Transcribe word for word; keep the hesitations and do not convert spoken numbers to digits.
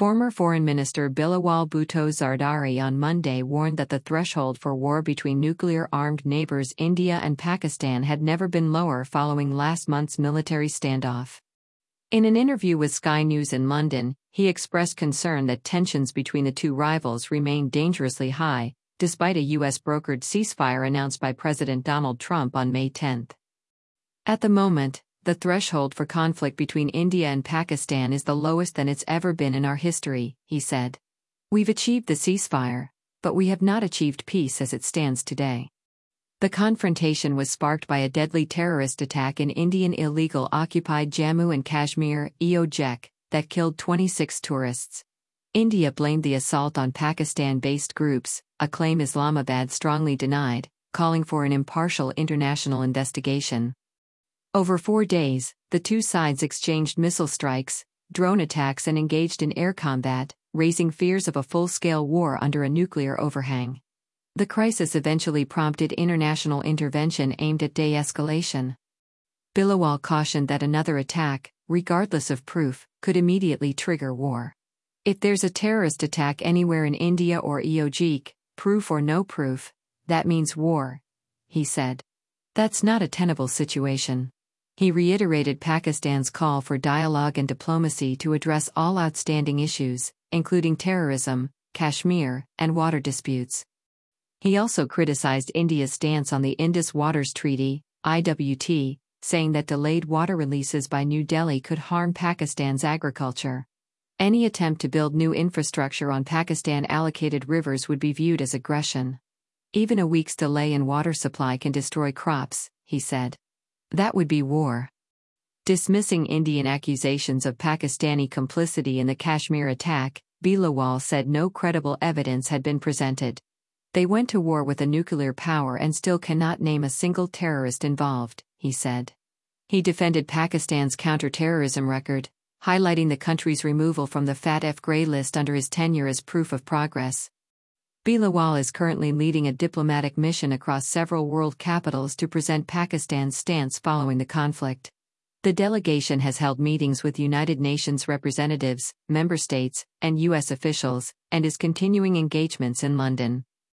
Former Foreign Minister Bilawal Bhutto Zardari on Monday warned that the threshold for war between nuclear-armed neighbors India and Pakistan had never been lower following last month's military standoff. In an interview with Sky News in London, he expressed concern that tensions between the two rivals remain dangerously high, despite a U S-brokered ceasefire announced by President Donald Trump on May tenth. At the moment, the threshold for conflict between India and Pakistan is the lowest than it's ever been in our history, he said. We've achieved the ceasefire, but we have not achieved peace as it stands today. The confrontation was sparked by a deadly terrorist attack in Indian illegal occupied Jammu and Kashmir (E O J C) that killed twenty-six tourists. India blamed the assault on Pakistan-based groups, a claim Islamabad strongly denied, calling for an impartial international investigation. Over four days, the two sides exchanged missile strikes, drone attacks and engaged in air combat, raising fears of a full-scale war under a nuclear overhang. The crisis eventually prompted international intervention aimed at de-escalation. Bilawal cautioned that another attack, regardless of proof, could immediately trigger war. If there's a terrorist attack anywhere in India or E O J C, proof or no proof, that means war, he said. That's not a tenable situation. He reiterated Pakistan's call for dialogue and diplomacy to address all outstanding issues, including terrorism, Kashmir, and water disputes. He also criticized India's stance on the Indus Waters Treaty, I W T, saying that delayed water releases by New Delhi could harm Pakistan's agriculture. Any attempt to build new infrastructure on Pakistan-allocated rivers would be viewed as aggression. Even a week's delay in water supply can destroy crops, he said. That would be war. Dismissing Indian accusations of Pakistani complicity in the Kashmir attack, Bilawal said no credible evidence had been presented. They went to war with a nuclear power and still cannot name a single terrorist involved, he said. He defended Pakistan's counter-terrorism record, highlighting the country's removal from the FATF grey list under his tenure as proof of progress. Bilawal is currently leading a diplomatic mission across several world capitals to present Pakistan's stance following the conflict. The delegation has held meetings with United Nations representatives, member states, and U S officials, and is continuing engagements in London.